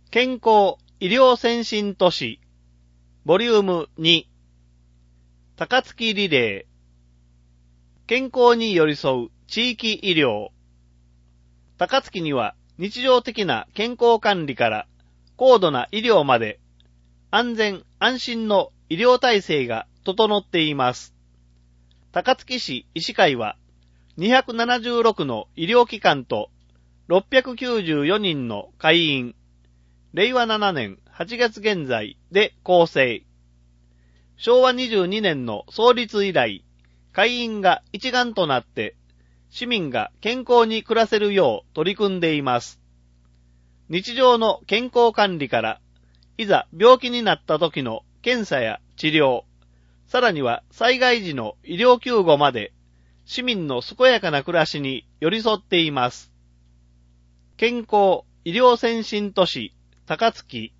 健康医療先進都市ボリューム2高槻リレー健康に寄り添う地域医療高槻には日常的な健康管理から高度な医療まで安全安心の医療体制が整っています。高槻市医師会は276の医療機関と694人の会員令和7年8月現在で構成。昭和22年の創立以来、会員が一丸となって市民が健康に暮らせるよう取り組んでいます。日常の健康管理から、いざ病気になった時の検査や治療、さらには災害時の医療救護まで、市民の健やかな暮らしに寄り添っています。健康医療先進都市高槻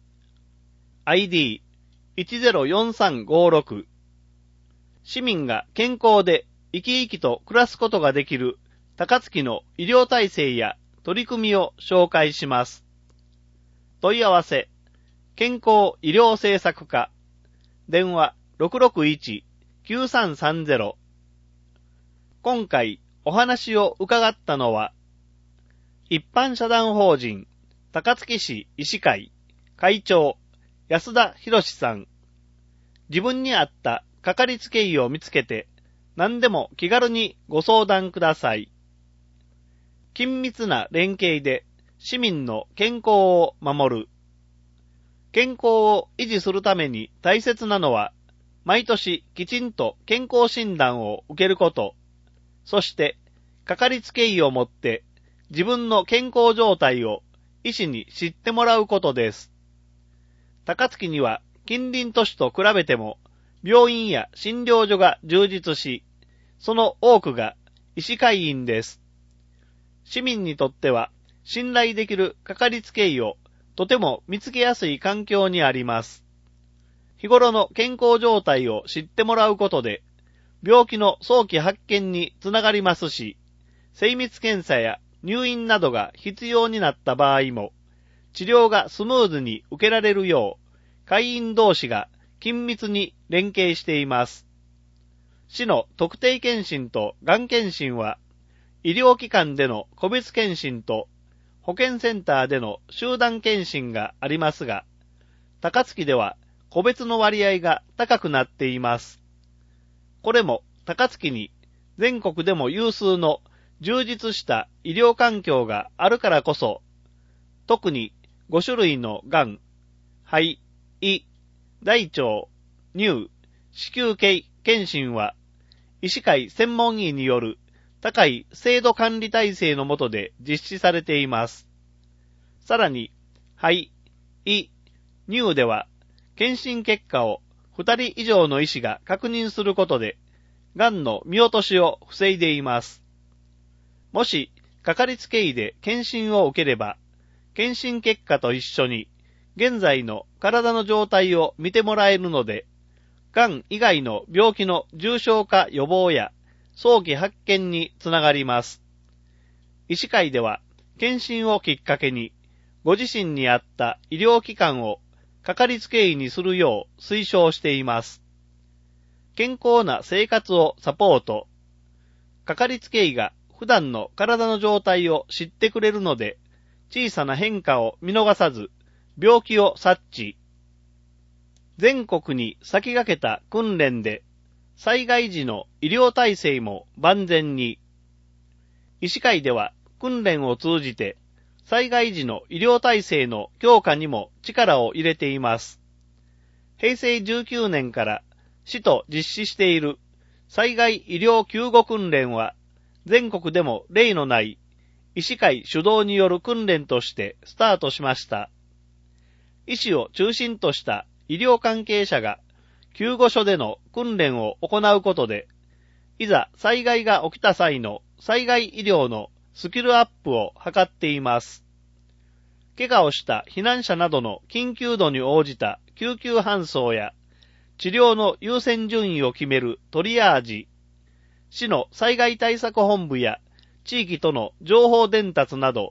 ID104356 市民が健康で生き生きと暮らすことができる高槻の医療体制や取り組みを紹介します。問い合わせ健康医療政策課電話 661-9330 今回お話を伺ったのは一般社団法人高槻市医師会会長安田博さん。自分に合ったかかりつけ医を見つけて何でも気軽にご相談ください。緊密な連携で市民の健康を守る。健康を維持するために大切なのは毎年きちんと健康診断を受けること。そしてかかりつけ医をもって自分の健康状態を医師に知ってもらうことです。高槻には近隣都市と比べても病院や診療所が充実し、その多くが医師会員です。市民にとっては信頼できるかかりつけ医をとても見つけやすい環境にあります。日頃の健康状態を知ってもらうことで、病気の早期発見につながりますし、精密検査や入院などが必要になった場合も、治療がスムーズに受けられるよう、会員同士が緊密に連携しています。市の特定健診とがん検診は、医療機関での個別検診と保健センターでの集団検診がありますが、高槻では個別の割合が高くなっています。これも高槻に全国でも有数の充実した医療環境があるからこそ、特に5種類のがん、肺、胃、大腸、乳、子宮系検診は、医師会専門医による高い制度管理体制の下で実施されています。さらに、肺、胃、乳では、検診結果を2人以上の医師が確認することで、がんの見落としを防いでいます。もし、かかりつけ医で検診を受ければ、検診結果と一緒に、現在の体の状態を見てもらえるので、がん以外の病気の重症化予防や早期発見につながります。医師会では、検診をきっかけに、ご自身に合った医療機関をかかりつけ医にするよう推奨しています。健康な生活をサポート。かかりつけ医が普段の体の状態を知ってくれるので、小さな変化を見逃さず、病気を察知。全国に先駆けた訓練で、災害時の医療体制も万全に。医師会では訓練を通じて、災害時の医療体制の強化にも力を入れています。平成19年から市と実施している災害医療救護訓練は、全国でも例のない医師会主導による訓練としてスタートしました。医師を中心とした医療関係者が救護所での訓練を行うことで、いざ災害が起きた際の災害医療のスキルアップを図っています。怪我をした避難者などの緊急度に応じた救急搬送や治療の優先順位を決めるトリアージ、市の災害対策本部や地域との情報伝達など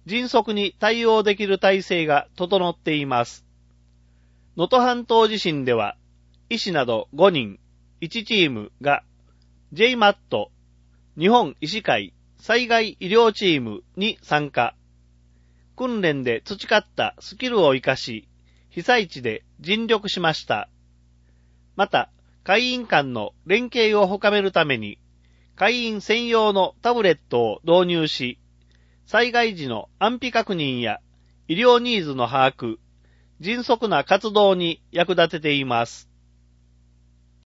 迅速に対応できる体制が整っています。能登半島地震では、医師など5人、1チームが JMAT 日本医師会災害医療チームに参加。訓練で培ったスキルを活かし、被災地で尽力しました。また、会員間の連携を深めるために、会員専用のタブレットを導入し、災害時の安否確認や医療ニーズの把握、迅速な活動に役立てています。